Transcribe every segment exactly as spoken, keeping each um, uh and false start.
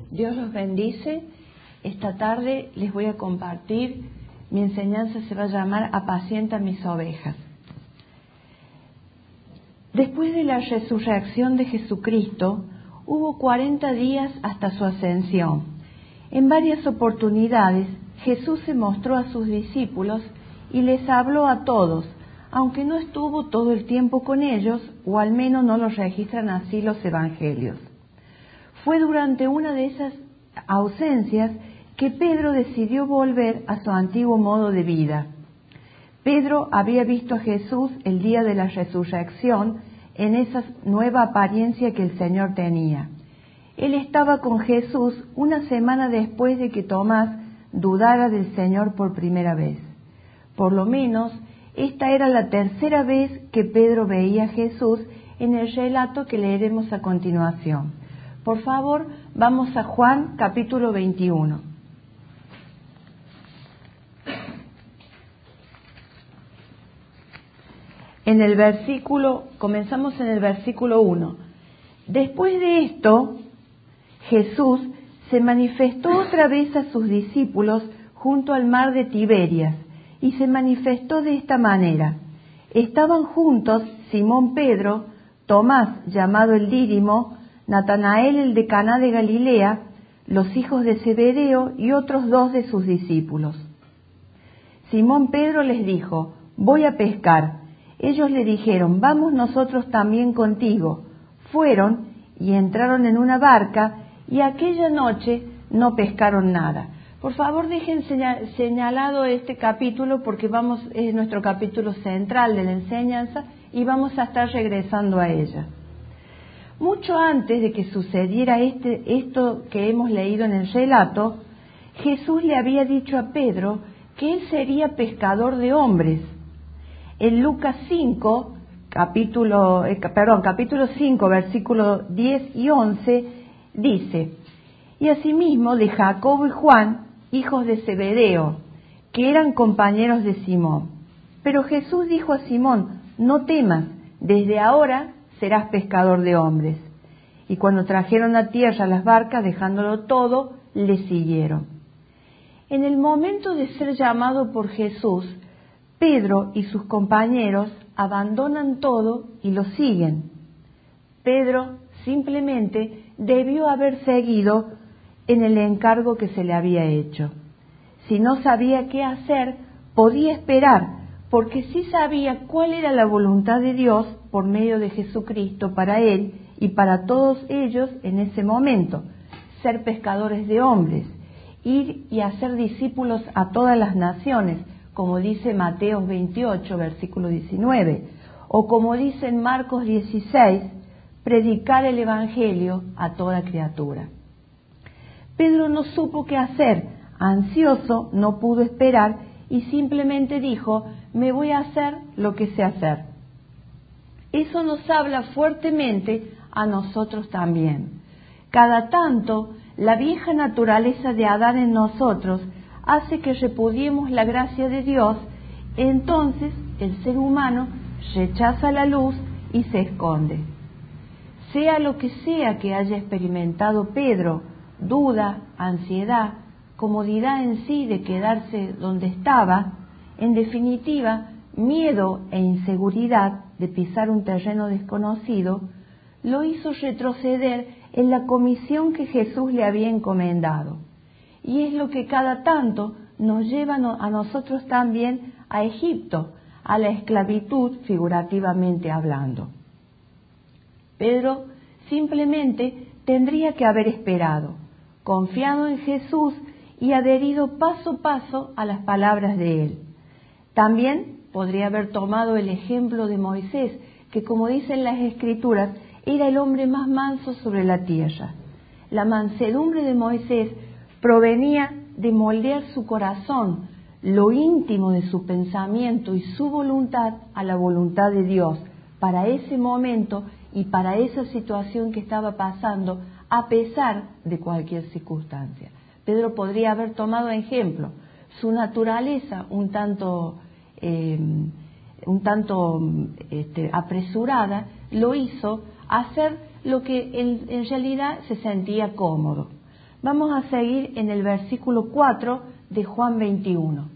Dios los bendice. Esta tarde les voy a compartir, mi enseñanza se va a llamar Apacienta mis ovejas. Después de la resurrección de Jesucristo, hubo cuarenta días hasta su ascensión. En varias oportunidades, Jesús se mostró a sus discípulos y les habló a todos, aunque no estuvo todo el tiempo con ellos, o al menos no lo registran así los evangelios. Fue durante una de esas ausencias que Pedro decidió volver a su antiguo modo de vida. Pedro había visto a Jesús el día de la resurrección en esa nueva apariencia que el Señor tenía. Él estaba con Jesús una semana después de que Tomás dudara del Señor por primera vez. Por lo menos, esta era la tercera vez que Pedro veía a Jesús en el relato que leeremos a continuación. Por favor, vamos a Juan capítulo veintiuno. En el versículo, comenzamos en el versículo uno. Después de esto, Jesús se manifestó otra vez a sus discípulos junto al mar de Tiberias, y se manifestó de esta manera. Estaban juntos Simón Pedro, Tomás, llamado el Dídimo, Natanael el de Caná de Galilea, los hijos de Zebedeo y otros dos de sus discípulos. Simón Pedro les dijo: voy a pescar. Ellos le dijeron: vamos nosotros también contigo. Fueron y entraron en una barca, y aquella noche no pescaron nada. Por favor, dejen señalado este capítulo porque vamos, es nuestro capítulo central de la enseñanza y vamos a estar regresando a ella. Mucho antes de que sucediera este, esto que hemos leído en el relato, Jesús le había dicho a Pedro que él sería pescador de hombres. En Lucas cinco, capítulo, eh, perdón, capítulo cinco, versículos diez y once, dice: y asimismo de Jacobo y Juan, hijos de Zebedeo, que eran compañeros de Simón. Pero Jesús dijo a Simón: no temas, desde ahora serás pescador de hombres. Y cuando trajeron a tierra las barcas, dejándolo todo, le siguieron. En el momento de ser llamado por Jesús, Pedro y sus compañeros abandonan todo y lo siguen. Pedro simplemente debió haber seguido en el encargo que se le había hecho. Si no sabía qué hacer, podía esperar, porque sí sabía cuál era la voluntad de Dios por medio de Jesucristo para él y para todos ellos en ese momento: ser pescadores de hombres, ir y hacer discípulos a todas las naciones, como dice Mateo veintiocho, versículo diecinueve, o como dice en Marcos dieciséis, predicar el Evangelio a toda criatura. Pedro no supo qué hacer, ansioso, no pudo esperar y simplemente dijo: me voy a hacer lo que sé hacer. Eso nos habla fuertemente a nosotros también. Cada tanto, la vieja naturaleza de Adán en nosotros hace que repudiemos la gracia de Dios, entonces el ser humano rechaza la luz y se esconde. Sea lo que sea que haya experimentado Pedro, duda, ansiedad, comodidad en sí de quedarse donde estaba, en definitiva, miedo e inseguridad de pisar un terreno desconocido, lo hizo retroceder en la comisión que Jesús le había encomendado. Y es lo que cada tanto nos lleva a nosotros también a Egipto, a la esclavitud figurativamente hablando. Pedro simplemente tendría que haber esperado, confiado en Jesús y adherido paso a paso a las palabras de él. También podría haber tomado el ejemplo de Moisés, que como dicen las Escrituras, era el hombre más manso sobre la tierra. La mansedumbre de Moisés provenía de moldear su corazón, lo íntimo de su pensamiento y su voluntad a la voluntad de Dios para ese momento y para esa situación que estaba pasando, a pesar de cualquier circunstancia. Pedro podría haber tomado ejemplo. Su naturaleza un tanto, eh, un tanto este, apresurada lo hizo hacer lo que en, en realidad se sentía cómodo. Vamos a seguir en el versículo cuatro de Juan veintiuno.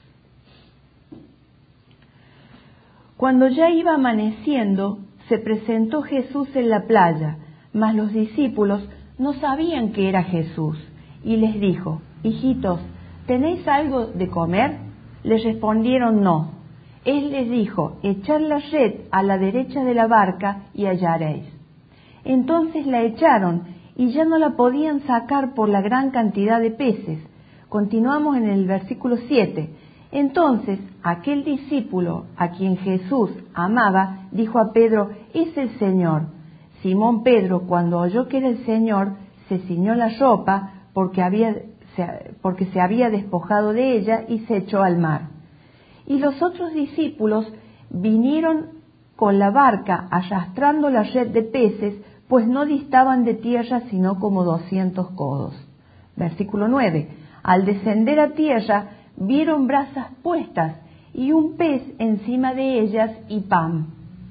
Cuando ya iba amaneciendo, se presentó Jesús en la playa, mas los discípulos no sabían que era Jesús, y les dijo: hijitos, ¿tenéis algo de comer? Les respondieron: no. Él les dijo: echad la red a la derecha de la barca y hallaréis. Entonces la echaron y ya no la podían sacar por la gran cantidad de peces. Continuamos en el versículo siete. Entonces aquel discípulo a quien Jesús amaba dijo a Pedro: es el Señor. Simón Pedro, cuando oyó que era el Señor, se ciñó la ropa porque, había, se, porque se había despojado de ella y se echó al mar. Y los otros discípulos vinieron con la barca arrastrando la red de peces, pues no distaban de tierra sino como doscientos codos. Versículo nueve. Al descender a tierra vieron brasas puestas y un pez encima de ellas y pan.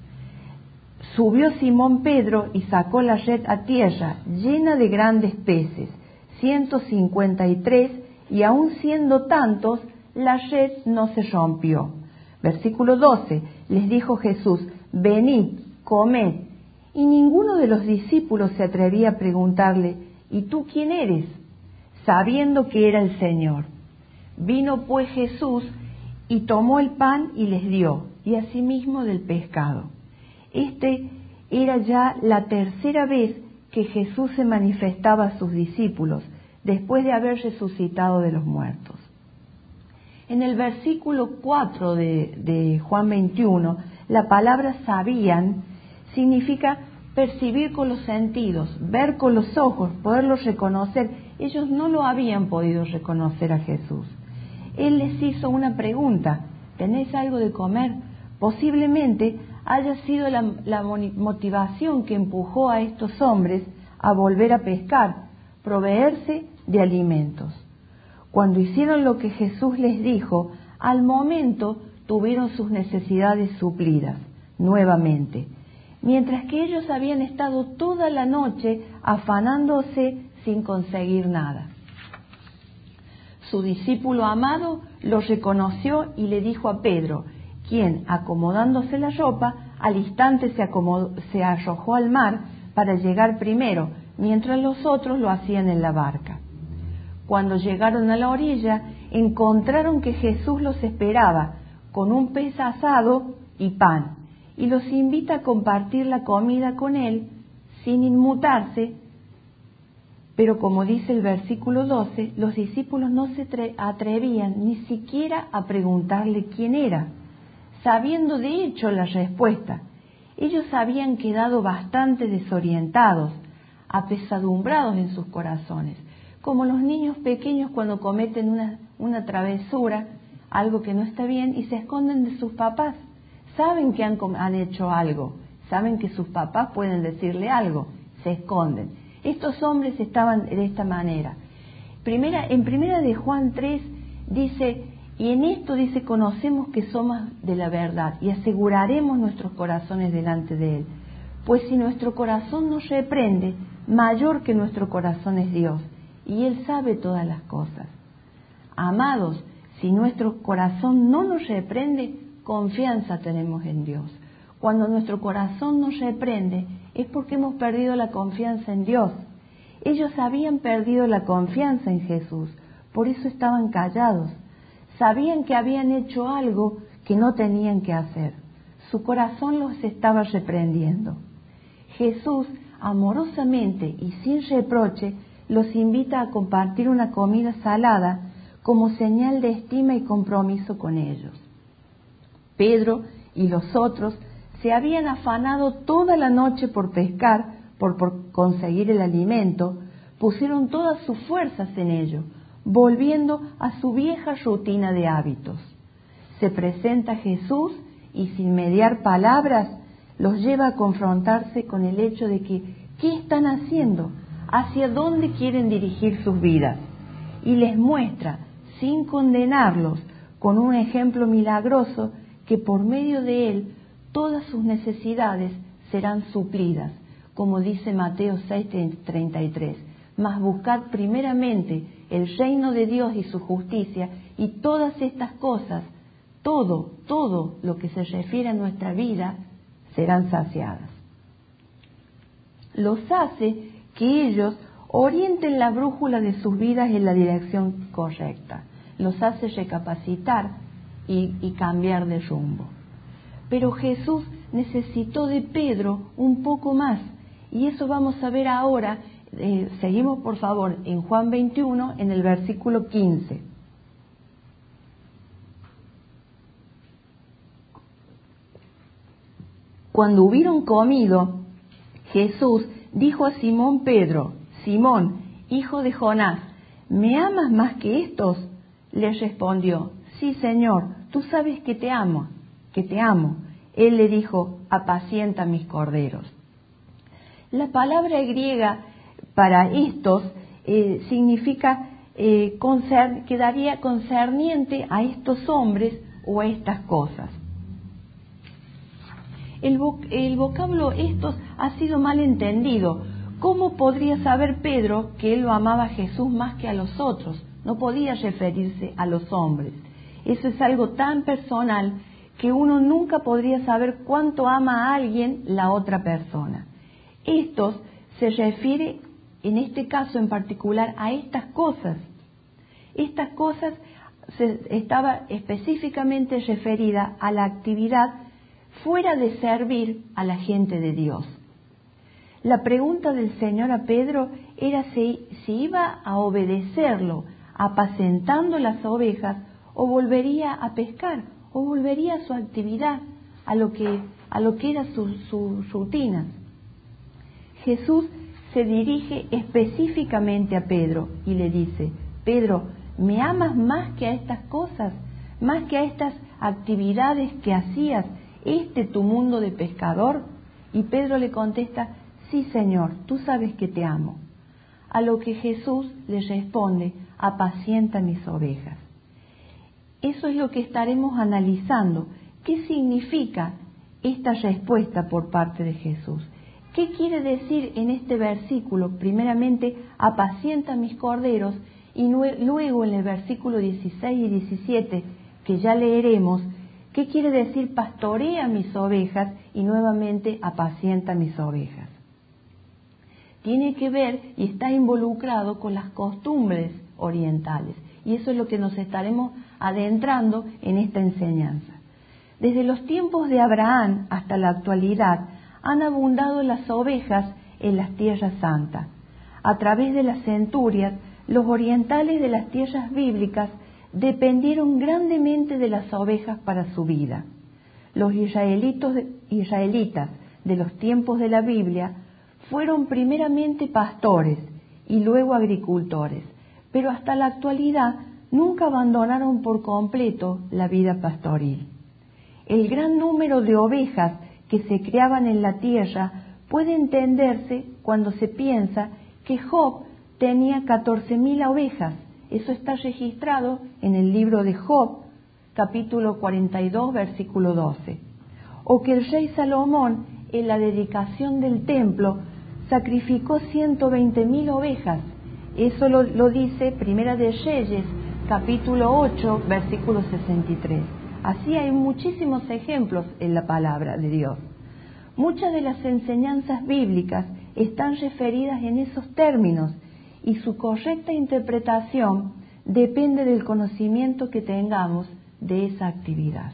Subió Simón Pedro y sacó la red a tierra, llena de grandes peces, ciento cincuenta y tres, y aun siendo tantos, la red no se rompió. Versículo doce. Les dijo Jesús: venid, comed. Y ninguno de los discípulos se atrevía a preguntarle: ¿y tú quién eres?, sabiendo que era el Señor. Vino pues Jesús y tomó el pan y les dio, y asimismo del pescado. Este era ya la tercera vez que Jesús se manifestaba a sus discípulos, después de haber resucitado de los muertos. En el versículo cuatro de, de Juan veintiuno, la palabra sabían significa percibir con los sentidos, ver con los ojos, poderlo reconocer. Ellos no lo habían podido reconocer a Jesús. Él les hizo una pregunta: ¿tenéis algo de comer? Posiblemente haya sido la, la motivación que empujó a estos hombres a volver a pescar, proveerse de alimentos. Cuando hicieron lo que Jesús les dijo, al momento tuvieron sus necesidades suplidas nuevamente, mientras que ellos habían estado toda la noche afanándose sin conseguir nada. Su discípulo amado lo reconoció y le dijo a Pedro, quien, acomodándose la ropa, al instante se, acomodó, se arrojó al mar para llegar primero, mientras los otros lo hacían en la barca. Cuando llegaron a la orilla, encontraron que Jesús los esperaba con un pez asado y pan, y los invita a compartir la comida con él sin inmutarse. Pero como dice el versículo doce, los discípulos no se atrevían ni siquiera a preguntarle quién era, sabiendo de hecho la respuesta. Ellos habían quedado bastante desorientados, apesadumbrados en sus corazones, como los niños pequeños cuando cometen una, una travesura, algo que no está bien, y se esconden de sus papás. Saben que han, han hecho algo, saben que sus papás pueden decirle algo, se esconden. Estos hombres estaban de esta manera. Primera, en primera de Juan tres dice, y en esto dice, conocemos que somos de la verdad y aseguraremos nuestros corazones delante de Él. Pues si nuestro corazón nos reprende, mayor que nuestro corazón es Dios, y Él sabe todas las cosas. Amados, si nuestro corazón no nos reprende, confianza tenemos en Dios. Cuando nuestro corazón nos reprende, es porque hemos perdido la confianza en Dios. Ellos habían perdido la confianza en Jesús, por eso estaban callados. Sabían que habían hecho algo que no tenían que hacer. Su corazón los estaba reprendiendo. Jesús, amorosamente y sin reproche, los invita a compartir una comida salada como señal de estima y compromiso con ellos. Pedro y los otros se habían afanado toda la noche por pescar, por, por conseguir el alimento, pusieron todas sus fuerzas en ello, volviendo a su vieja rutina de hábitos. Se presenta Jesús y sin mediar palabras los lleva a confrontarse con el hecho de que ¿qué están haciendo? ¿Hacia dónde quieren dirigir sus vidas? Y les muestra, sin condenarlos, con un ejemplo milagroso, que por medio de él todas sus necesidades serán suplidas, como dice Mateo seis treinta y tres. mas buscad primeramente el reino de Dios y su justicia, y todas estas cosas, todo, todo lo que se refiere a nuestra vida, serán saciadas. Los hace que ellos orienten la brújula de sus vidas en la dirección correcta. Los hace recapacitar y, y cambiar de rumbo. Pero Jesús necesitó de Pedro un poco más, y eso vamos a ver ahora. Eh, seguimos por favor en Juan veintiuno, en el versículo quince. Cuando hubieron comido, Jesús dijo a Simón Pedro: Simón, hijo de Jonás, ¿me amas más que estos? Le respondió: sí, Señor, tú sabes que te amo, que te amo. Él le dijo: apacienta mis corderos. La palabra griega para estos eh, significa eh, concern, quedaría concerniente a estos hombres o a estas cosas. El, vo, el vocablo estos ha sido mal entendido. ¿Cómo podría saber Pedro que él lo amaba a Jesús más que a los otros? No podía referirse a los hombres. Eso es algo tan personal que uno nunca podría saber cuánto ama a alguien la otra persona. Estos se refiere, en este caso en particular, a estas cosas. Estas cosas se, estaba específicamente referida a la actividad fuera de servir a la gente de Dios. La pregunta del Señor a Pedro era si, si iba a obedecerlo apacentando las ovejas, o volvería a pescar, o volvería a su actividad, a lo que, a lo que era su, su rutina. Jesús se dirige específicamente a Pedro y le dice: Pedro, ¿me amas más que a estas cosas? ¿Más que a estas actividades que hacías, este tu mundo de pescador? Y Pedro le contesta: sí, Señor, tú sabes que te amo. A lo que Jesús le responde: apacienta mis ovejas. Eso es lo que estaremos analizando. ¿Qué significa esta respuesta por parte de Jesús? ¿Qué quiere decir en este versículo? Primeramente, apacienta mis corderos, y luego en el versículo dieciséis y diecisiete, que ya leeremos, ¿qué quiere decir pastorea mis ovejas? Y nuevamente, apacienta mis ovejas. Tiene que ver y está involucrado con las costumbres orientales, y eso es lo que nos estaremos adentrando en esta enseñanza. Desde los tiempos de Abraham hasta la actualidad han abundado las ovejas en las tierras santas. A través de las centurias, los orientales de las tierras bíblicas dependieron grandemente de las ovejas para su vida. Los israelitos, israelitas de los tiempos de la Biblia fueron primeramente pastores y luego agricultores, pero hasta la actualidad nunca abandonaron por completo la vida pastoril. El gran número de ovejas que se criaban en la tierra puede entenderse cuando se piensa que Job tenía catorce mil ovejas. Eso está registrado en el libro de Job, capítulo cuarenta y dos, versículo doce. O que el rey Salomón, en la dedicación del templo, sacrificó ciento veinte mil ovejas. Eso lo, lo dice Primera de Reyes, capítulo ocho, versículo sesenta y tres. Así hay muchísimos ejemplos en la palabra de Dios. Muchas de las enseñanzas bíblicas están referidas en esos términos, y su correcta interpretación depende del conocimiento que tengamos de esa actividad.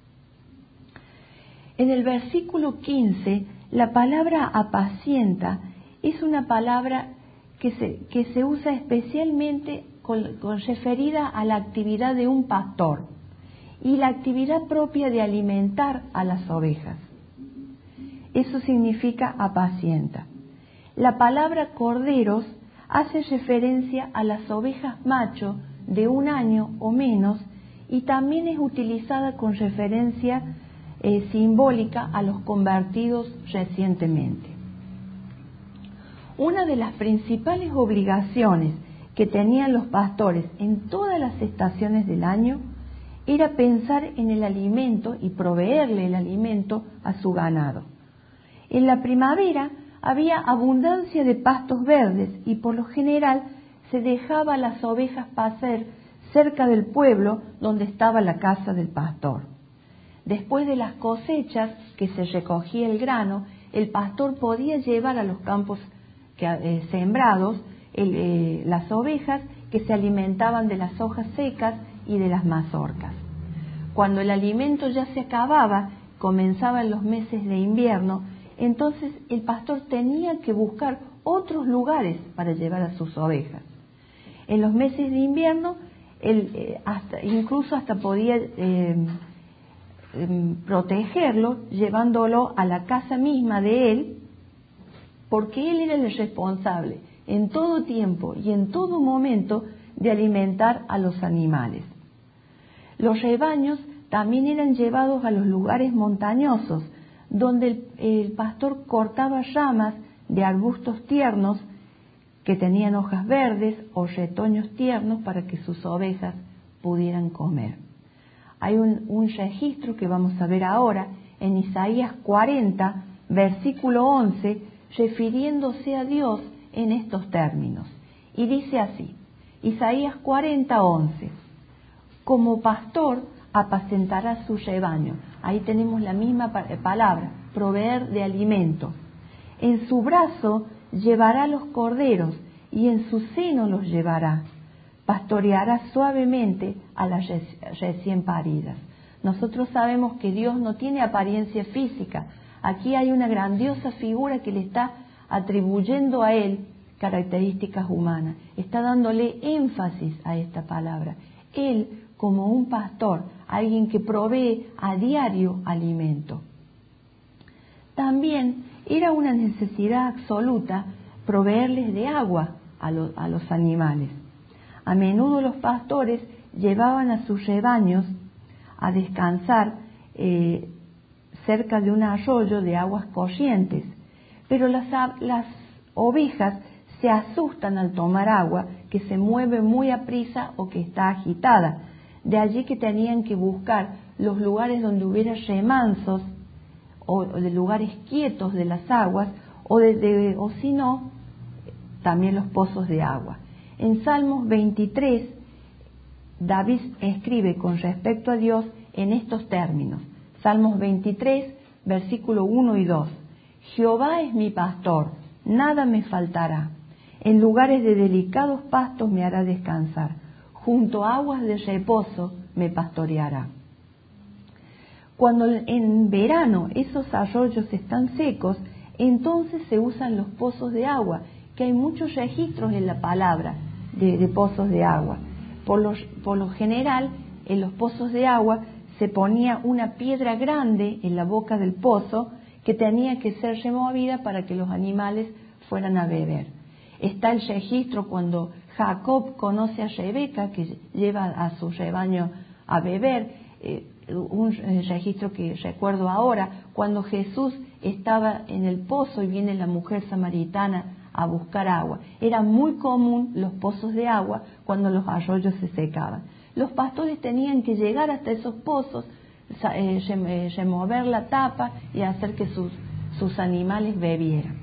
En el versículo quince, la palabra apacienta es una palabra que se, que se usa especialmente con, con referida a la actividad de un pastor y la actividad propia de alimentar a las ovejas. Eso significa apacienta. La palabra corderos hace referencia a las ovejas macho de un año o menos, y también es utilizada con referencia eh, simbólica a los convertidos recientemente. Una de las principales obligaciones que tenían los pastores en todas las estaciones del año era pensar en el alimento y proveerle el alimento a su ganado. En la primavera había abundancia de pastos verdes y por lo general se dejaba a las ovejas pasar cerca del pueblo donde estaba la casa del pastor. Después de las cosechas, que se recogía el grano, el pastor podía llevar a los campos que, eh, sembrados el, eh, las ovejas que se alimentaban de las hojas secas y de las mazorcas. Cuando el alimento ya se acababa, comenzaban los meses de invierno, entonces el pastor tenía que buscar otros lugares para llevar a sus ovejas. En los meses de invierno, él, eh, hasta, incluso hasta podía eh, eh, protegerlo, llevándolo a la casa misma de él, porque él era el responsable en todo tiempo y en todo momento de alimentar a los animales. Los rebaños también eran llevados a los lugares montañosos, donde el, el pastor cortaba ramas de arbustos tiernos que tenían hojas verdes o retoños tiernos para que sus ovejas pudieran comer. Hay un, un registro que vamos a ver ahora en Isaías cuarenta, versículo once, refiriéndose a Dios en estos términos. Y dice así, Isaías cuarenta, once, como pastor apacentará su rebaño. Ahí tenemos la misma palabra, proveer de alimento. En su brazo llevará los corderos y en su seno los llevará. Pastoreará suavemente a las recién paridas. Nosotros sabemos que Dios no tiene apariencia física. Aquí hay una grandiosa figura que le está atribuyendo a Él características humanas. Está dándole énfasis a esta palabra. Él, como un pastor, alguien que provee a diario alimento. También era una necesidad absoluta proveerles de agua a, lo, a los animales. A menudo los pastores llevaban a sus rebaños a descansar eh, cerca de un arroyo de aguas corrientes, pero las, las ovejas se asustan al tomar agua que se mueve muy aprisa o que está agitada. De allí que tenían que buscar los lugares donde hubiera remansos o de lugares quietos de las aguas o, de, de, o si no, también los pozos de agua. En Salmos veintitrés, David escribe con respecto a Dios en estos términos. Salmos veintitrés, versículo uno y dos. Jehová es mi pastor, nada me faltará. En lugares de delicados pastos me hará descansar. Junto a aguas de reposo me pastoreará. Cuando en verano esos arroyos están secos, entonces se usan los pozos de agua, que hay muchos registros en la palabra de, de pozos de agua. Por lo, por lo general, en los pozos de agua se ponía una piedra grande en la boca del pozo que tenía que ser removida para que los animales fueran a beber. Está el registro cuando Jacob conoce a Rebeca, que lleva a su rebaño a beber, eh, un registro que recuerdo ahora, cuando Jesús estaba en el pozo y viene la mujer samaritana a buscar agua. Era muy común los pozos de agua cuando los arroyos se secaban. Los pastores tenían que llegar hasta esos pozos, eh, remover la tapa y hacer que sus, sus animales bebieran.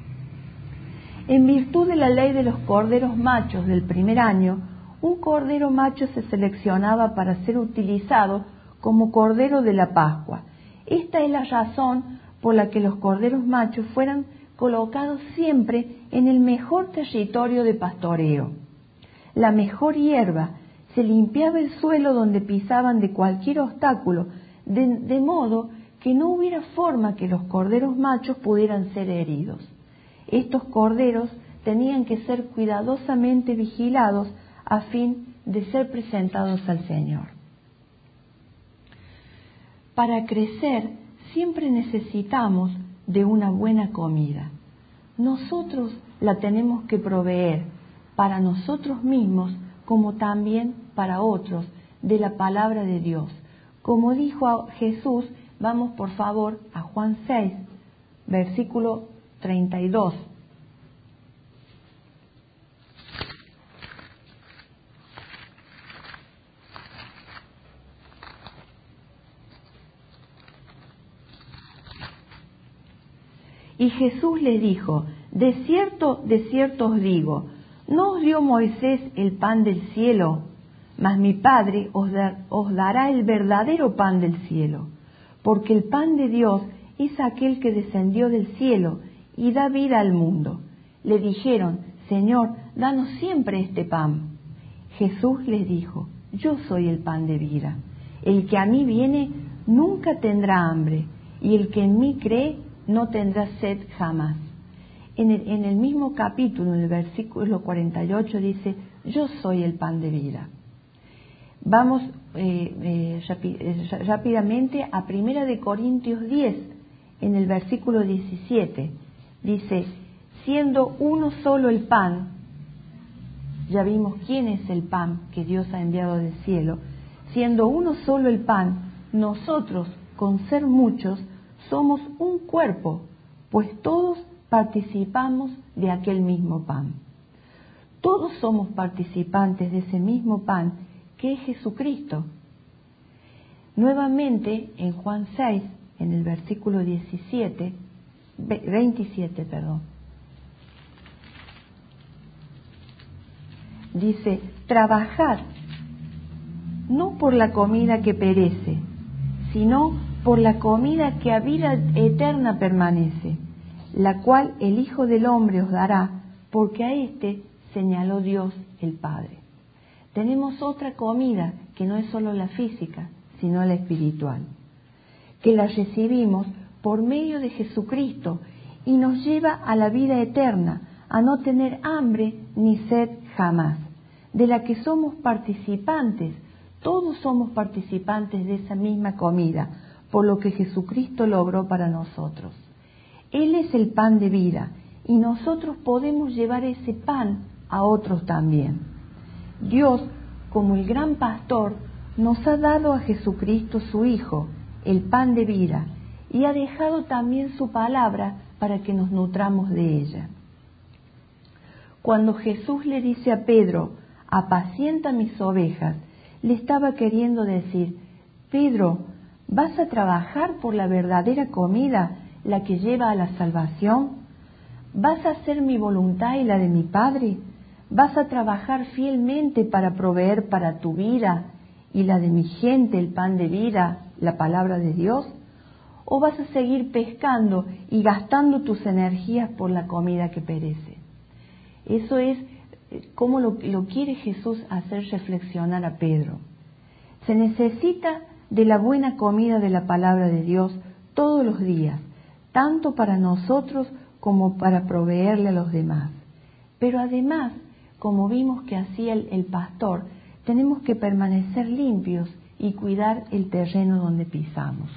En virtud de la ley de los corderos machos del primer año, un cordero macho se seleccionaba para ser utilizado como cordero de la Pascua. Esta es la razón por la que los corderos machos fueran colocados siempre en el mejor territorio de pastoreo. La mejor hierba, se limpiaba el suelo donde pisaban de cualquier obstáculo, de, de modo que no hubiera forma que los corderos machos pudieran ser heridos. Estos corderos tenían que ser cuidadosamente vigilados a fin de ser presentados al Señor. Para crecer siempre necesitamos de una buena comida. Nosotros la tenemos que proveer para nosotros mismos como también para otros de la palabra de Dios. Como dijo Jesús, vamos por favor a Juan seis, versículo treinta y dos. Y Jesús les dijo, de cierto, de cierto os digo, ¿no os dio Moisés el pan del cielo? Mas mi Padre os, da, os dará el verdadero pan del cielo, porque el pan de Dios es aquel que descendió del cielo y da vida al mundo. Le dijeron, Señor, danos siempre este pan. Jesús les dijo, yo soy el pan de vida. El que a mí viene nunca tendrá hambre, y el que en mí cree no tendrá sed jamás. En el, en el mismo capítulo, en el versículo cuarenta y ocho, dice, yo soy el pan de vida. Vamos eh, eh, rapi, eh, rápidamente a Primera de Corintios diez, en el versículo diecisiete. Dice, siendo uno solo el pan, ya vimos quién es el pan que Dios ha enviado del cielo, siendo uno solo el pan, nosotros, con ser muchos, somos un cuerpo, pues todos participamos de aquel mismo pan. Todos somos participantes de ese mismo pan que es Jesucristo. Nuevamente, en Juan seis, en el versículo diecisiete, veintisiete, perdón, dice, trabajad, no por la comida que perece, sino por la comida que a vida eterna permanece, la cual el Hijo del Hombre os dará, porque a éste señaló Dios el Padre. Tenemos otra comida que no es solo la física, sino la espiritual, que la recibimos por medio de Jesucristo y nos lleva a la vida eterna, a no tener hambre ni sed jamás, de la que somos participantes. Todos somos participantes de esa misma comida, por lo que Jesucristo logró para nosotros. Él es el pan de vida y nosotros podemos llevar ese pan a otros también. Dios, como el gran pastor, nos ha dado a Jesucristo su Hijo, el pan de vida, y ha dejado también su palabra para que nos nutramos de ella. Cuando Jesús le dice a Pedro, apacienta mis ovejas, le estaba queriendo decir, Pedro, ¿vas a trabajar por la verdadera comida, la que lleva a la salvación? ¿Vas a hacer mi voluntad y la de mi Padre? ¿Vas a trabajar fielmente para proveer para tu vida y la de mi gente el pan de vida, la palabra de Dios? ¿O vas a seguir pescando y gastando tus energías por la comida que perece? Eso es como lo, lo quiere Jesús hacer reflexionar a Pedro. Se necesita de la buena comida de la palabra de Dios todos los días, tanto para nosotros como para proveerle a los demás. Pero además, como vimos que hacía el, el pastor, tenemos que permanecer limpios y cuidar el terreno donde pisamos.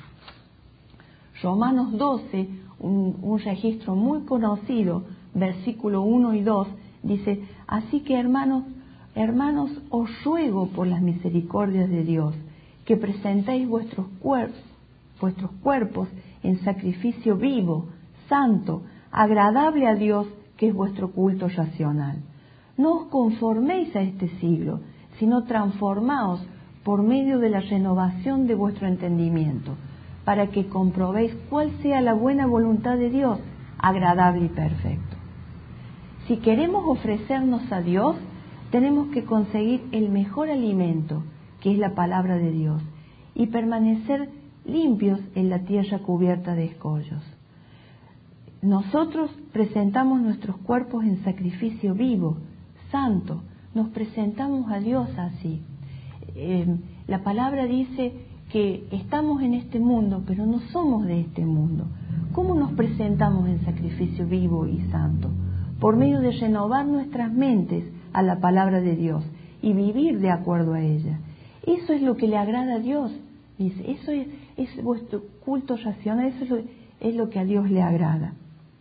Romanos doce, un, un registro muy conocido, versículo uno y dos, dice, así que hermanos, hermanos, os ruego por las misericordias de Dios, que presentéis vuestros cuerpos, vuestros cuerpos en sacrificio vivo, santo, agradable a Dios, que es vuestro culto racional. No os conforméis a este siglo, sino transformaos por medio de la renovación de vuestro entendimiento, para que comprobéis cuál sea la buena voluntad de Dios, agradable y perfecto. Si queremos ofrecernos a Dios, tenemos que conseguir el mejor alimento, que es la palabra de Dios, y permanecer limpios en la tierra cubierta de escollos. Nosotros presentamos nuestros cuerpos en sacrificio vivo, santo, nos presentamos a Dios así. Eh, la palabra dice que estamos en este mundo, pero no somos de este mundo. ¿Cómo nos presentamos en sacrificio vivo y santo? Por medio de renovar nuestras mentes a la palabra de Dios y vivir de acuerdo a ella. Eso es lo que le agrada a Dios. Dice, eso es, es vuestro culto racional, eso es lo, es lo que a Dios le agrada.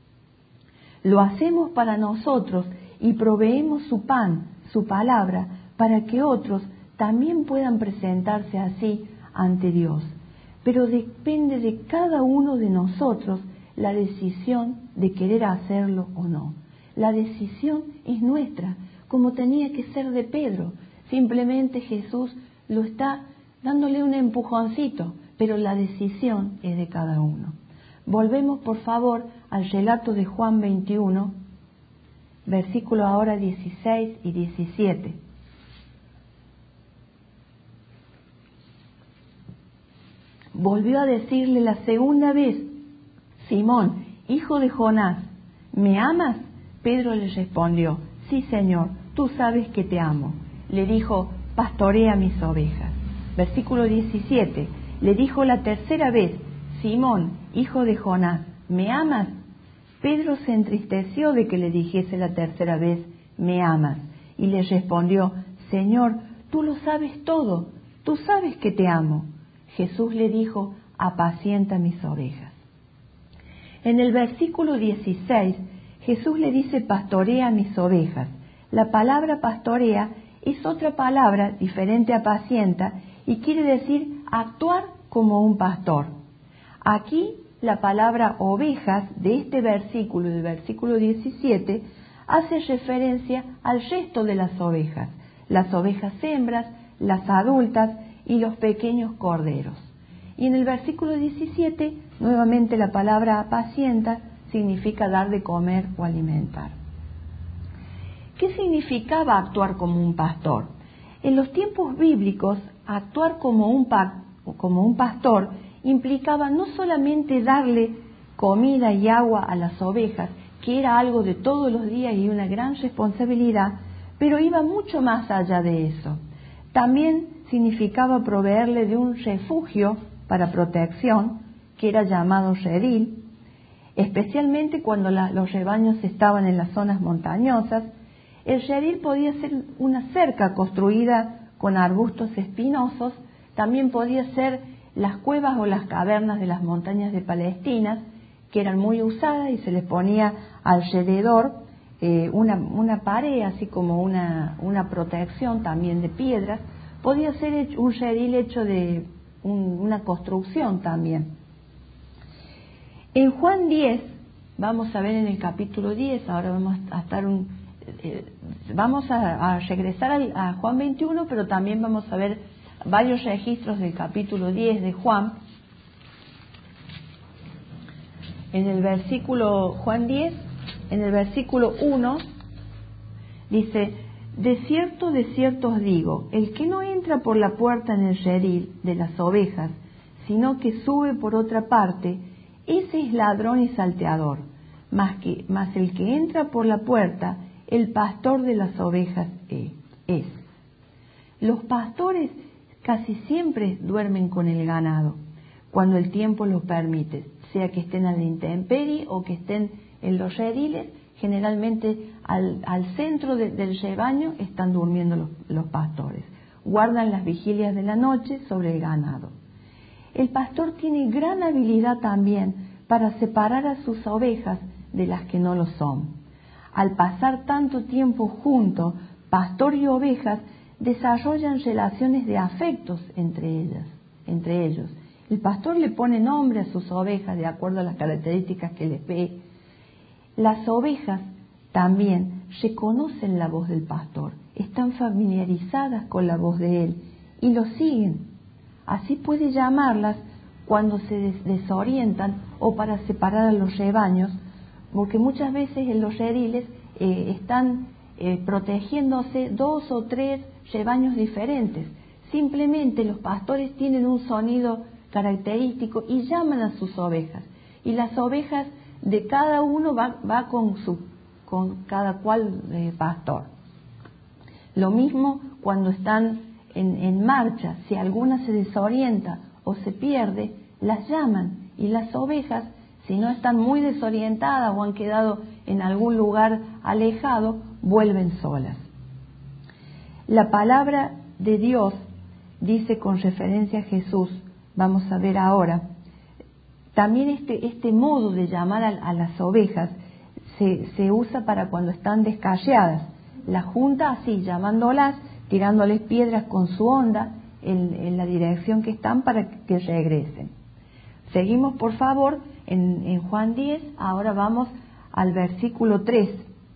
Lo hacemos para nosotros y proveemos su pan, su palabra, para que otros también puedan presentarse así ante Dios. Pero depende de cada uno de nosotros la decisión de querer hacerlo o no. La decisión es nuestra, como tenía que ser de Pedro. Simplemente Jesús lo está dándole un empujoncito, pero la decisión es de cada uno. Volvemos, por favor, al relato de Juan veintiuno, versículos ahora dieciséis y diecisiete. Volvió a decirle la segunda vez: Simón, hijo de Jonás, ¿me amas? Pedro le respondió: sí, Señor, tú sabes que te amo. Le dijo: pastorea mis ovejas. Versículo diecisiete. Le dijo la tercera vez: Simón, hijo de Jonás, ¿me amas? Pedro se entristeció de que le dijese la tercera vez: ¿me amas? Y le respondió: Señor, tú lo sabes todo, tú sabes que te amo. Jesús le dijo: apacienta mis ovejas. En el versículo dieciséis, Jesús le dice: pastorea mis ovejas. La palabra pastorea es otra palabra diferente a pacienta y quiere decir actuar como un pastor. Aquí la palabra ovejas de este versículo, del versículo diecisiete, hace referencia al resto de las ovejas, las ovejas hembras, las adultas y los pequeños corderos. Y en el versículo diecisiete, nuevamente la palabra apacienta significa dar de comer o alimentar. ¿Qué significaba actuar como un pastor? En los tiempos bíblicos, actuar como un, pa- como un pastor implicaba no solamente darle comida y agua a las ovejas, que era algo de todos los días y una gran responsabilidad, pero iba mucho más allá de eso. También significaba proveerle de un refugio para protección, que era llamado redil, especialmente cuando la, los rebaños estaban en las zonas montañosas. El redil podía ser una cerca construida con arbustos espinosos, también podía ser las cuevas o las cavernas de las montañas de Palestina, que eran muy usadas y se les ponía alrededor eh, una, una pared, así como una, una protección también de piedras. Podía ser hecho, un redil hecho de un, una construcción también. En Juan diez, vamos a ver en el capítulo diez, ahora vamos a estar un, eh, vamos a, a regresar al, a Juan veintiuno, pero también vamos a ver varios registros del capítulo diez de Juan. En el versículo, Juan diez, en el versículo uno, dice: de cierto, de cierto os digo, el que no entra por la puerta en el redil de las ovejas, sino que sube por otra parte, ese es ladrón y salteador. Mas, que, mas el que entra por la puerta, el pastor de las ovejas es. Los pastores casi siempre duermen con el ganado, cuando el tiempo lo permite, sea que estén a la intemperie o que estén en los rediles. Generalmente al, al centro de, del rebaño están durmiendo los, los pastores. Guardan las vigilias de la noche sobre el ganado. El pastor tiene gran habilidad también para separar a sus ovejas de las que no lo son. Al pasar tanto tiempo juntos, pastor y ovejas desarrollan relaciones de afectos entre ellas, entre ellos. El pastor le pone nombre a sus ovejas de acuerdo a las características que les ve. Las ovejas también reconocen la voz del pastor, están familiarizadas con la voz de él y lo siguen. Así puede llamarlas cuando se des- desorientan o para separar a los rebaños, porque muchas veces en los rediles eh, están eh, protegiéndose dos o tres rebaños diferentes. Simplemente los pastores tienen un sonido característico y llaman a sus ovejas. Y las ovejas de cada uno va, va con, su, con cada cual eh, pastor. Lo mismo cuando están en, en marcha, si alguna se desorienta o se pierde, las llaman y las ovejas, si no están muy desorientadas o han quedado en algún lugar alejado, vuelven solas. La palabra de Dios dice con referencia a Jesús, vamos a ver ahora, también este, este modo de llamar a, a las ovejas se, se usa para cuando están descarriadas. La junta así, llamándolas, tirándoles piedras con su onda en, en la dirección que están para que regresen. Seguimos, por favor, en, en Juan diez, ahora vamos al versículo tres.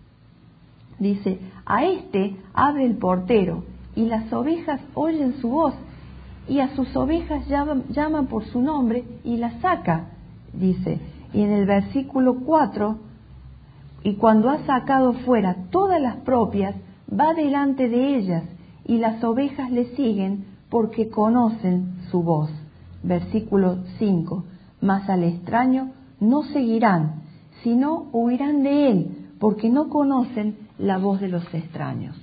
Dice: a este abre el portero, y las ovejas oyen su voz, y a sus ovejas llama, llama por su nombre y las saca. Dice: Y en el versículo cuatro, y cuando ha sacado fuera todas las propias, va delante de ellas, y las ovejas le siguen porque conocen su voz. Versículo cinco, mas al extraño no seguirán, sino huirán de él, porque no conocen la voz de los extraños.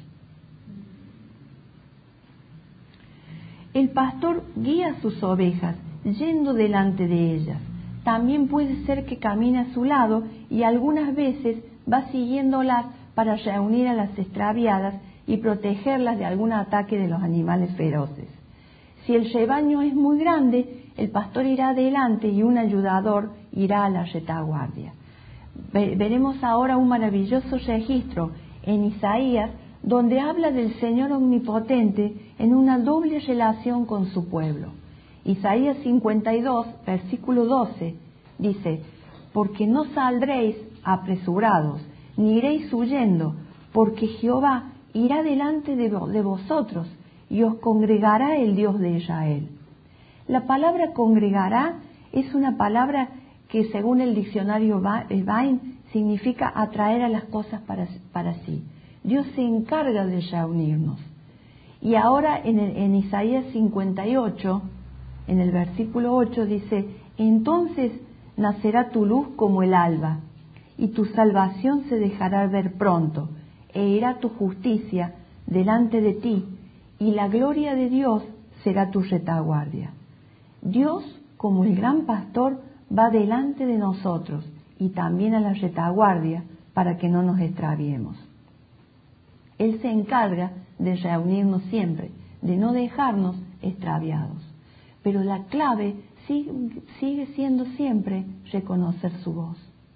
El pastor guía a sus ovejas, yendo delante de ellas. También puede ser que camine a su lado y algunas veces va siguiéndolas para reunir a las extraviadas y protegerlas de algún ataque de los animales feroces. Si el rebaño es muy grande, el pastor irá adelante y un ayudador irá a la retaguardia. Veremos ahora un maravilloso registro en Isaías, donde habla del Señor omnipotente en una doble relación con su pueblo. Isaías cincuenta y dos, versículo doce, dice: porque no saldréis apresurados, ni iréis huyendo, porque Jehová irá delante de, de vosotros, y os congregará el Dios de Israel. La palabra congregará es una palabra que, según el diccionario Vine, significa atraer a las cosas para, para sí. Dios se encarga de reunirnos. Y ahora en, el, en Isaías cincuenta y ocho, en el versículo ocho dice: entonces nacerá tu luz como el alba, y tu salvación se dejará ver pronto, e irá tu justicia delante de ti, y la gloria de Dios será tu retaguardia. Dios, como el gran pastor, va delante de nosotros y también a la retaguardia para que no nos extraviemos. Él se encarga de reunirnos siempre, de no dejarnos extraviados. Pero la clave sigue, sigue siendo siempre reconocer su voz.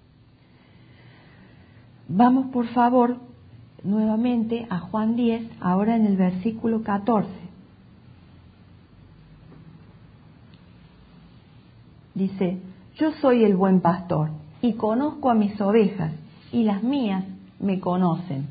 Vamos, por favor, nuevamente a Juan diez, ahora en el versículo catorce. Dice: yo soy el buen pastor, y conozco a mis ovejas, y las mías me conocen.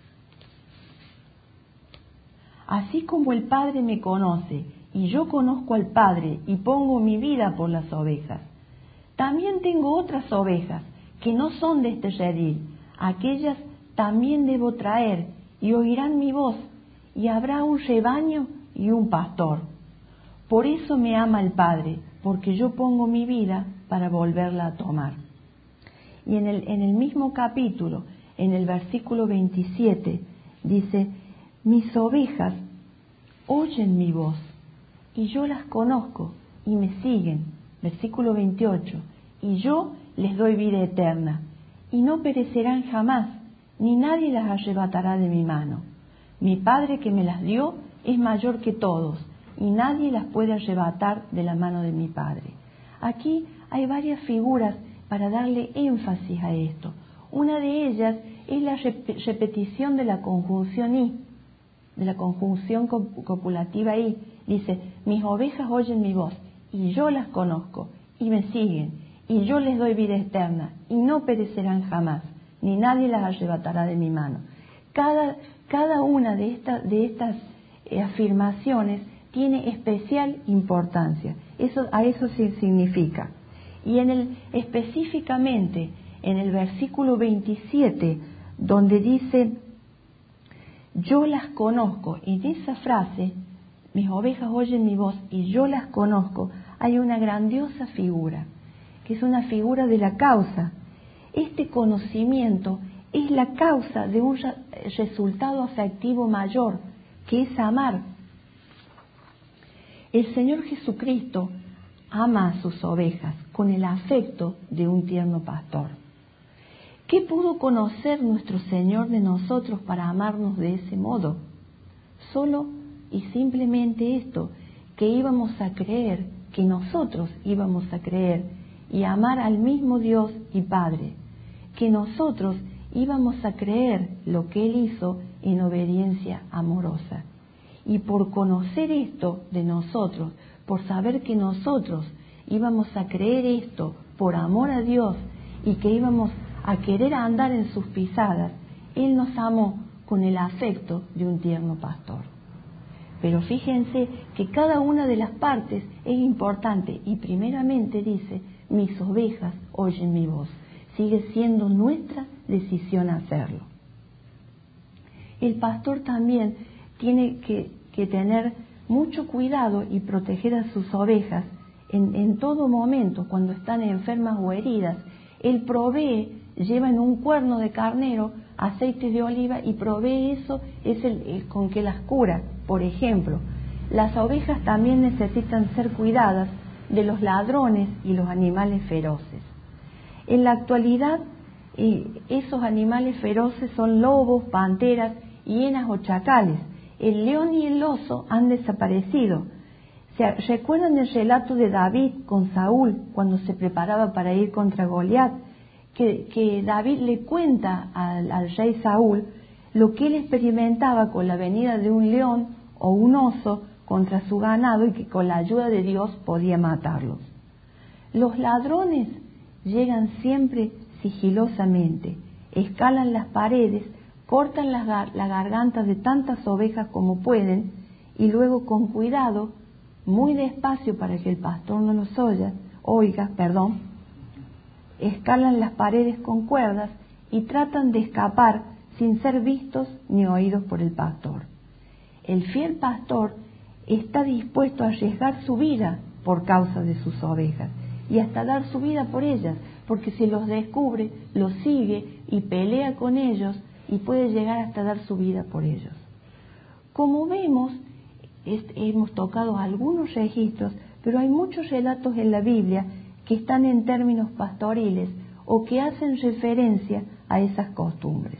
Así como el Padre me conoce, y yo conozco al Padre, y pongo mi vida por las ovejas. También tengo otras ovejas, que no son de este redil. Aquellas también debo traer, y oirán mi voz, y habrá un rebaño y un pastor. Por eso me ama el Padre, porque yo pongo mi vida para volverla a tomar. Y en el, en el mismo capítulo, en el versículo veintisiete, dice: mis ovejas oyen mi voz, y yo las conozco, y me siguen. Versículo veintiocho, y yo les doy vida eterna, y no perecerán jamás, ni nadie las arrebatará de mi mano. Mi Padre que me las dio es mayor que todos, y nadie las puede arrebatar de la mano de mi Padre. Aquí hay varias figuras para darle énfasis a esto. Una de ellas es la rep- repetición de la conjunción y, de la conjunción copulativa y. Dice: mis ovejas oyen mi voz, y yo las conozco, y me siguen, y yo les doy vida eterna, y no perecerán jamás, ni nadie las arrebatará de mi mano. Cada, cada una de, esta, de estas eh, afirmaciones tiene especial importancia. Eso, a eso se significa. Y en el, específicamente en el versículo veintisiete, donde dice: yo las conozco, en esa frase, mis ovejas oyen mi voz y yo las conozco, hay una grandiosa figura, que es una figura de la causa. Este conocimiento es la causa de un resultado afectivo mayor, que es amar. El Señor Jesucristo ama a sus ovejas con el afecto de un tierno pastor. ¿Qué pudo conocer nuestro Señor de nosotros para amarnos de ese modo? Solo y simplemente esto, que íbamos a creer, que nosotros íbamos a creer y amar al mismo Dios y Padre, que nosotros íbamos a creer lo que Él hizo en obediencia amorosa. Y por conocer esto de nosotros, por saber que nosotros íbamos a creer esto por amor a Dios y que íbamos a querer andar en sus pisadas, Él nos amó con el afecto de un tierno pastor. Pero fíjense que cada una de las partes es importante y primeramente dice: mis ovejas oyen mi voz. Sigue siendo nuestra decisión hacerlo. El pastor también tiene que, que tener mucho cuidado y proteger a sus ovejas en, en todo momento, cuando están enfermas o heridas. Él provee, lleva en un cuerno de carnero aceite de oliva y provee eso, es el, el con que las cura. Por ejemplo, las ovejas también necesitan ser cuidadas de los ladrones y los animales feroces. En la actualidad, eh, esos animales feroces son lobos, panteras, hienas o chacales. El león y el oso han desaparecido. ¿Se recuerdan el relato de David con Saúl cuando se preparaba para ir contra Goliat? Que, que David le cuenta al, al rey Saúl lo que él experimentaba con la venida de un león o un oso contra su ganado y que con la ayuda de Dios podía matarlos. Los ladrones llegan siempre sigilosamente, escalan las paredes, cortan la, la garganta de tantas ovejas como pueden y luego con cuidado, muy despacio para que el pastor no los oiga, oiga, perdón, escalan las paredes con cuerdas y tratan de escapar sin ser vistos ni oídos por el pastor. El fiel pastor está dispuesto a arriesgar su vida por causa de sus ovejas y hasta dar su vida por ellas, porque si los descubre, los sigue y pelea con ellos y puede llegar hasta dar su vida por ellos. Como vemos, es, hemos tocado algunos registros, pero hay muchos relatos en la Biblia que están en términos pastoriles o que hacen referencia a esas costumbres.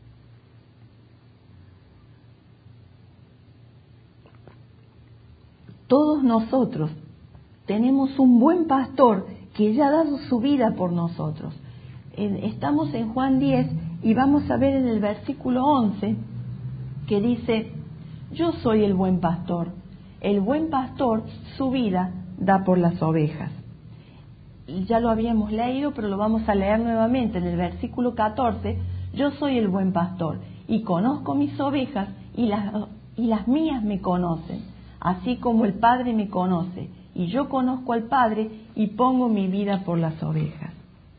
Todos nosotros tenemos un buen pastor que ya ha dado su vida por nosotros. Estamos en Juan diez y vamos a ver en el versículo once que dice: yo soy el buen pastor, el buen pastor su vida da por las ovejas. Y ya lo habíamos leído, pero lo vamos a leer nuevamente en el versículo catorce. Yo soy el buen pastor y conozco mis ovejas y las, y las mías me conocen, así como el Padre me conoce, y yo conozco al Padre y pongo mi vida por las ovejas.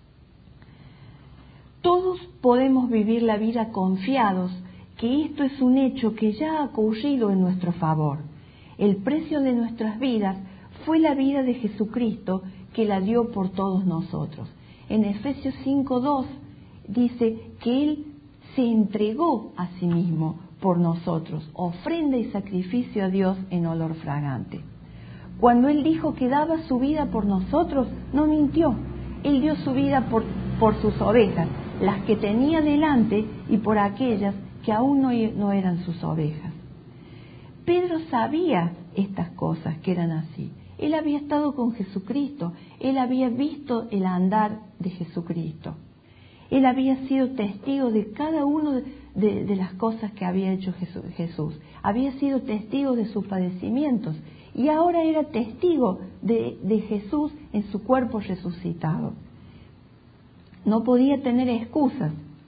Todos podemos vivir la vida confiados que esto es un hecho que ya ha ocurrido en nuestro favor. El precio de nuestras vidas fue la vida de Jesucristo, que la dio por todos nosotros. En Efesios cinco dos dice que Él se entregó a sí mismo por nosotros, ofrenda y sacrificio a Dios en olor fragante. Cuando Él dijo que daba su vida por nosotros, no mintió. Él dio su vida por, por sus ovejas, las que tenía delante, y por aquellas que aún no, no eran sus ovejas. Pedro sabía estas cosas, que eran así. Él había estado con Jesucristo, él había visto el andar de Jesucristo. Él había sido testigo de cada una de, de, de las cosas que había hecho Jesús, Jesús. Había sido testigo de sus padecimientos y ahora era testigo de, de Jesús en su cuerpo resucitado. No podía tener excusas.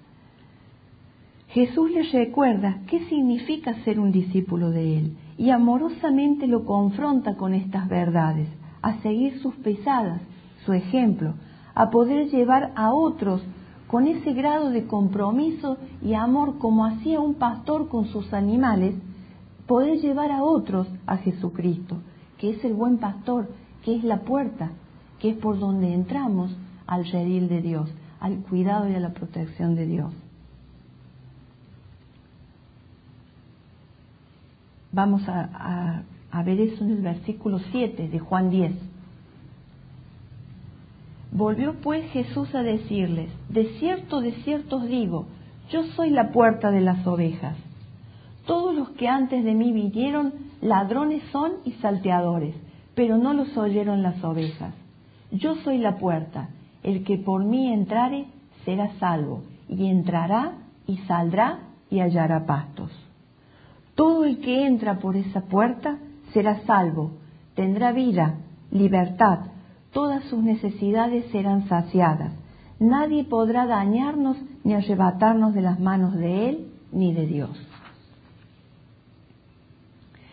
Jesús les recuerda qué significa ser un discípulo de Él y amorosamente lo confronta con estas verdades, a seguir sus pisadas, su ejemplo, a poder llevar a otros con ese grado de compromiso y amor como hacía un pastor con sus animales, poder llevar a otros a Jesucristo, que es el buen pastor, que es la puerta, que es por donde entramos al redil de Dios, al cuidado y a la protección de Dios. Vamos a, a, a ver eso en el versículo siete de Juan diez. Volvió pues Jesús a decirles: de cierto, de cierto os digo, yo soy la puerta de las ovejas. Todos los que antes de mí vinieron, ladrones son y salteadores, pero no los oyeron las ovejas. Yo soy la puerta, el que por mí entrare será salvo, y entrará y saldrá y hallará pastos. Todo el que entra por esa puerta será salvo, tendrá vida, libertad, todas sus necesidades serán saciadas. Nadie podrá dañarnos ni arrebatarnos de las manos de Él ni de Dios.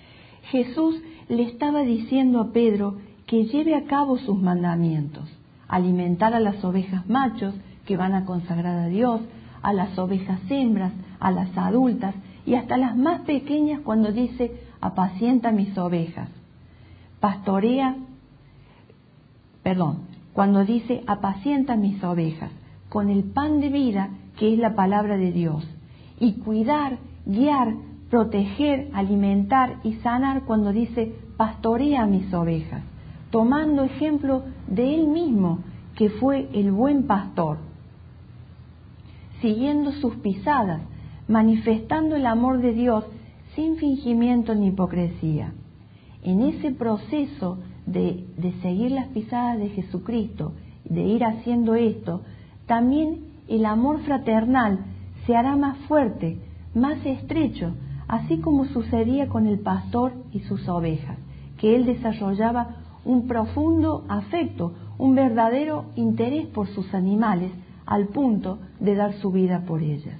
Jesús le estaba diciendo a Pedro que lleve a cabo sus mandamientos. alimentar a las ovejas machos que van a consagrar a Dios, a las ovejas hembras, a las adultas y hasta las más pequeñas cuando dice apacienta mis ovejas. Pastorea, perdón, cuando dice apacienta mis ovejas, con el pan de vida que es la palabra de Dios. Y cuidar, guiar, proteger, alimentar y sanar cuando dice pastorea mis ovejas, tomando ejemplo de él mismo, que fue el buen pastor, siguiendo sus pisadas, manifestando el amor de Dios sin fingimiento ni hipocresía. En ese proceso de, de seguir las pisadas de Jesucristo, de ir haciendo esto, también el amor fraternal se hará más fuerte, más estrecho, así como sucedía con el pastor y sus ovejas, que él desarrollaba un profundo afecto, un verdadero interés por sus animales, al punto de dar su vida por ellas.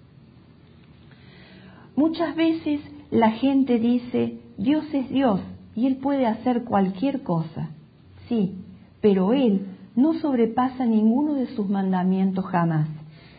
Muchas veces la gente dice, Dios es Dios y Él puede hacer cualquier cosa. Sí, pero Él no sobrepasa ninguno de sus mandamientos jamás.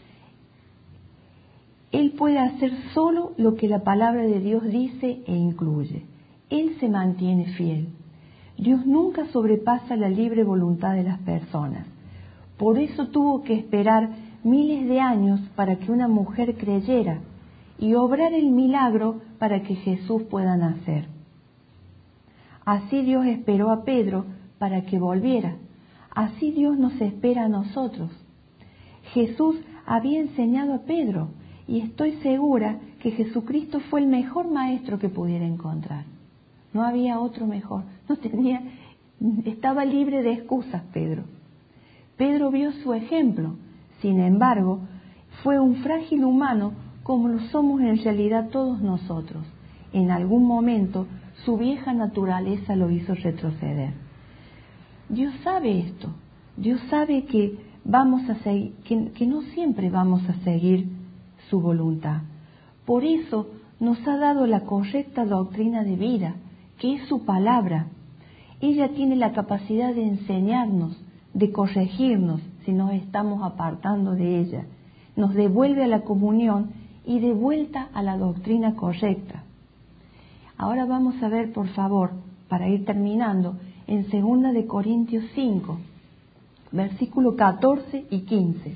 Él puede hacer solo lo que la palabra de Dios dice e incluye. Él se mantiene fiel. Dios nunca sobrepasa la libre voluntad de las personas. Por eso tuvo que esperar miles de años para que una mujer creyera y obrar el milagro para que Jesús pueda nacer. Así Dios esperó a Pedro para que volviera. Así Dios nos espera a nosotros. Jesús había enseñado a Pedro y estoy segura que Jesucristo fue el mejor maestro que pudiera encontrar. No había otro mejor. No tenía, estaba libre de excusas Pedro. Pedro vio su ejemplo. Sin embargo, fue un frágil humano como lo somos en realidad todos nosotros. En algún momento su vieja naturaleza lo hizo retroceder. Dios sabe esto. Dios sabe que vamos a seguir, que, que no siempre vamos a seguir su voluntad. Por eso nos ha dado la correcta doctrina de vida, que es su palabra. Ella tiene la capacidad de enseñarnos, de corregirnos si nos estamos apartando de ella. Nos devuelve a la comunión y de vuelta a la doctrina correcta. Ahora vamos a ver, por favor, para ir terminando, en segunda de Corintios cinco, versículo catorce y quince.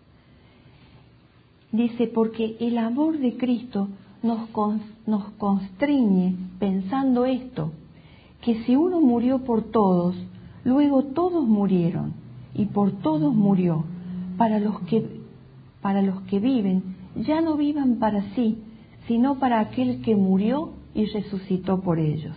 Dice, porque el amor de Cristo nos, con, nos constriñe pensando esto, que si uno murió por todos, luego todos murieron, y por todos murió, para los que, para los que viven, ya no vivan para sí, sino para aquel que murió y resucitó por ellos.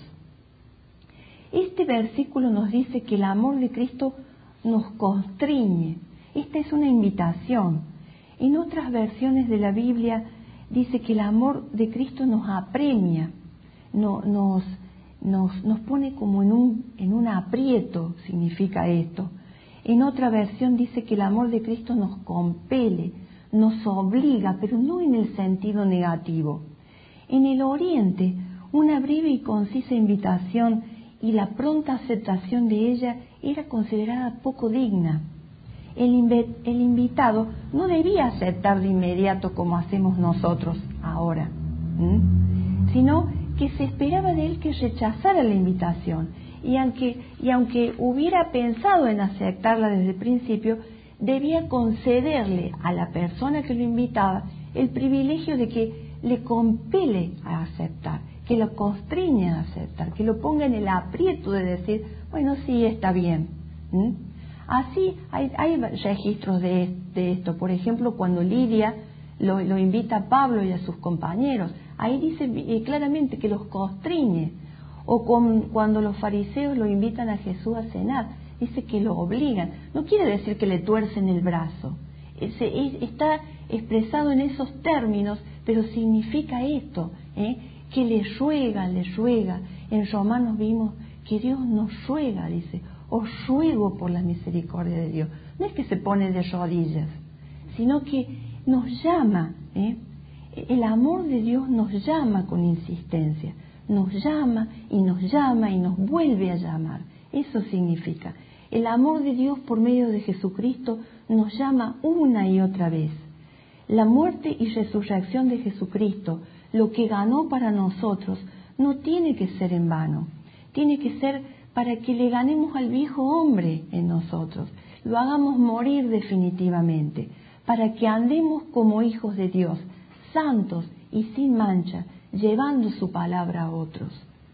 Este versículo nos dice que el amor de Cristo nos constriñe. Esta es una invitación. En otras versiones de la Biblia dice que el amor de Cristo nos apremia, no, nos, nos, nos pone como en un, en un aprieto, significa esto. En otra versión dice que el amor de Cristo nos compele, nos obliga, pero no en el sentido negativo. En el Oriente, una breve y concisa invitación y la pronta aceptación de ella era considerada poco digna. El, inv- el invitado no debía aceptar de inmediato como hacemos nosotros ahora, ¿m? sino que se esperaba de él que rechazara la invitación y aunque, y aunque hubiera pensado en aceptarla desde el principio, debía concederle a la persona que lo invitaba el privilegio de que le compele a aceptar, que lo constriñe a aceptar, que lo ponga en el aprieto de decir, bueno, sí, está bien. ¿Mm? Así hay, hay registros de, de esto. Por ejemplo, cuando Lidia lo, lo invita a Pablo y a sus compañeros, ahí dice eh, claramente que los constriñe. O con, cuando los fariseos lo invitan a Jesús a cenar, dice que lo obligan. No quiere decir que le tuercen el brazo. Se, es, está expresado en esos términos, pero significa esto, ¿eh? que le ruega, le ruega. En Romanos vimos que Dios nos ruega, dice, os ruego por la misericordia de Dios. No es que se pone de rodillas, sino que nos llama, ¿eh? El amor de Dios nos llama con insistencia, nos llama y nos llama y nos vuelve a llamar. Eso significa. El amor de Dios por medio de Jesucristo nos llama una y otra vez. La muerte y resurrección de Jesucristo, lo que ganó para nosotros, no tiene que ser en vano. Tiene que ser para que le ganemos al viejo hombre en nosotros, lo hagamos morir definitivamente, para que andemos como hijos de Dios, santos y sin mancha, llevando su palabra a otros.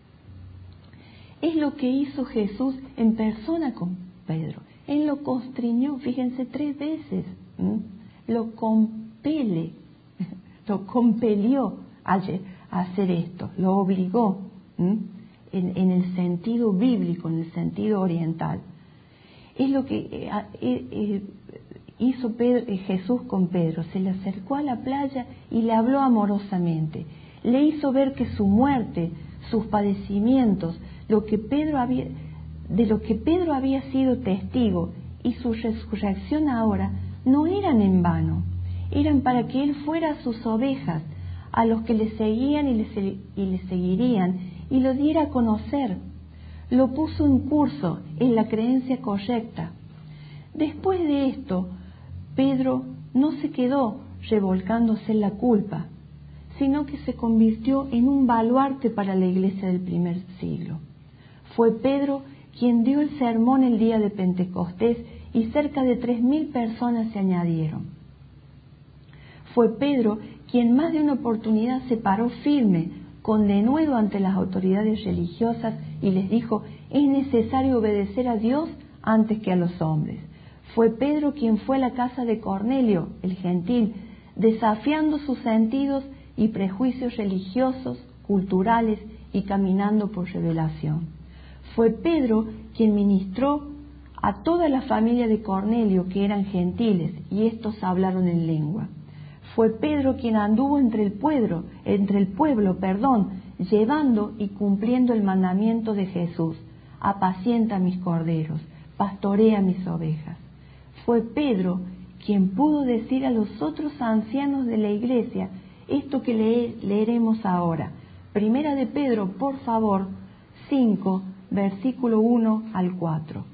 Es lo que hizo Jesús en persona con Pedro. Él lo constriñó, fíjense, tres veces. ¿m? Lo compele, lo compelió a, a hacer esto, lo obligó en, en el sentido bíblico, en el sentido oriental. Es lo que eh, eh, hizo Pedro, eh, Jesús con Pedro. Se le acercó a la playa y le habló amorosamente. Le hizo ver que su muerte, sus padecimientos, lo que Pedro había, de lo que Pedro había sido testigo y su resurrección ahora no eran en vano, eran para que él fuera a sus ovejas, a los que le seguían y le, y le seguirían, y lo diera a conocer. Lo puso en curso en la creencia correcta. Después de esto, Pedro no se quedó revolcándose en la culpa, sino que se convirtió en un baluarte para la iglesia del primer siglo. Fue Pedro quien dio el sermón el día de Pentecostés y cerca de tres mil personas se añadieron. Fue Pedro quien más de una oportunidad se paró firme, con denuedo ante las autoridades religiosas y les dijo: es necesario obedecer a Dios antes que a los hombres. Fue Pedro quien fue a la casa de Cornelio, el gentil, desafiando sus sentidos y prejuicios religiosos, culturales y caminando por revelación. Fue Pedro quien ministró a toda la familia de Cornelio, que eran gentiles, y estos hablaron en lengua. Fue Pedro quien anduvo entre el pueblo, entre el pueblo, perdón, llevando y cumpliendo el mandamiento de Jesús: apacienta mis corderos, pastorea mis ovejas. Fue Pedro quien pudo decir a los otros ancianos de la iglesia esto que le, leeremos ahora. Primera de Pedro, por favor, cinco, versículo uno al cuatro.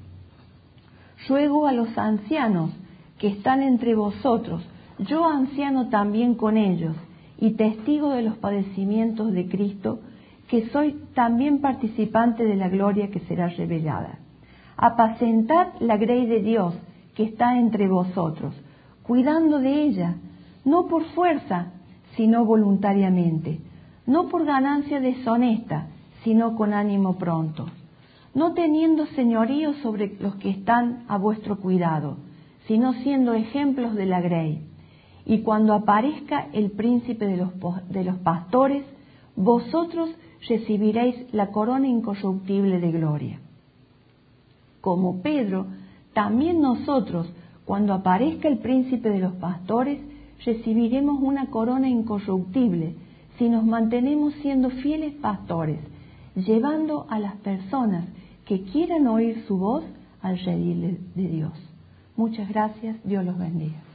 Ruego a los ancianos que están entre vosotros, yo anciano también con ellos, y testigo de los padecimientos de Cristo, que soy también participante de la gloria que será revelada. Apacentad la grey de Dios que está entre vosotros, cuidando de ella, no por fuerza, sino voluntariamente, no por ganancia deshonesta, sino con ánimo pronto, no teniendo señorío sobre los que están a vuestro cuidado, sino siendo ejemplos de la grey. Y cuando aparezca el príncipe de los, de los pastores, vosotros recibiréis la corona incorruptible de gloria. Como Pedro, también nosotros, cuando aparezca el príncipe de los pastores, recibiremos una corona incorruptible si nos mantenemos siendo fieles pastores, llevando a las personas que quieran oír su voz al redil de Dios. Muchas gracias, Dios los bendiga.